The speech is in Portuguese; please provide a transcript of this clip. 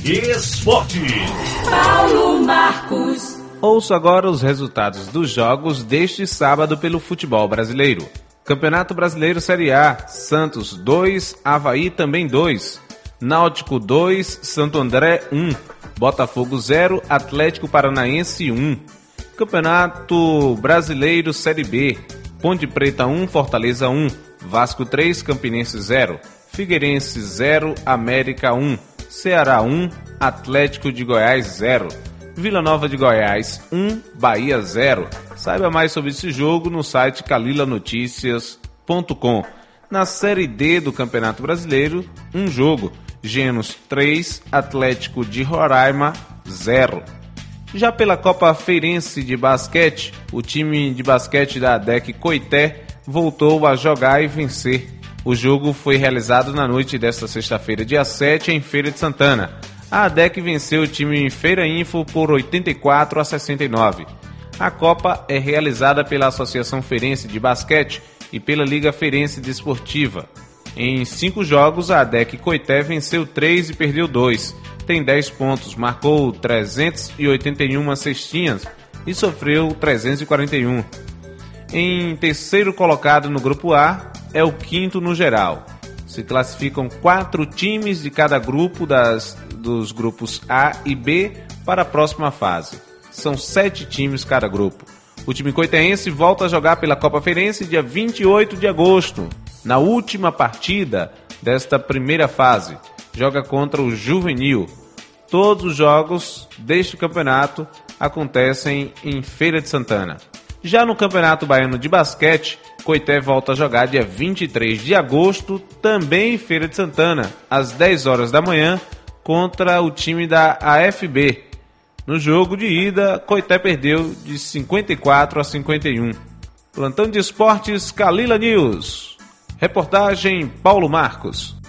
Esporte. Paulo Marcos. Ouça agora os resultados dos jogos deste sábado pelo futebol brasileiro. Campeonato Brasileiro Série A, Santos 2, Avaí também 2, Náutico 2, Santo André 1, Botafogo 0, Atlético Paranaense 1. Campeonato Brasileiro Série B, Ponte Preta 1, Fortaleza 1, Vasco 3, Campinense 0, Figueirense 0, América 1, Ceará 1, Atlético de Goiás 0, Vila Nova de Goiás 1, Bahia 0. Saiba mais sobre esse jogo no site calilanoticias.com. Na Série D do Campeonato Brasileiro, um jogo, Genos 3, Atlético de Roraima 0. Já pela Copa Feirense de Basquete, o time de basquete da ADEC Coité voltou a jogar e vencer. O jogo foi realizado na noite desta sexta-feira, dia 7, em Feira de Santana. A ADEC venceu o time Feira Info por 84-69. A Copa é realizada pela Associação Feirense de Basquete e pela Liga Feirense Desportiva. Em 5 jogos, a ADEC Coité venceu 3 e perdeu 2. Tem 10 pontos, marcou 381 cestinhas e sofreu 341. Em terceiro colocado no Grupo A, é o quinto no geral. Se classificam 4 times de cada grupo dos grupos A e B para a próxima fase. São 7 times cada grupo. O time coitense volta a jogar pela Copa Feirense dia 28 de agosto, na última partida desta primeira fase. Joga contra o Juvenil. Todos os jogos deste campeonato acontecem em Feira de Santana. Já no Campeonato Baiano de Basquete, Coité volta a jogar dia 23 de agosto, também em Feira de Santana, às 10 horas da manhã, contra o time da AFB. No jogo de ida, Coité perdeu de 54-51. Plantão de Esportes Calila News. Reportagem Paulo Marcos.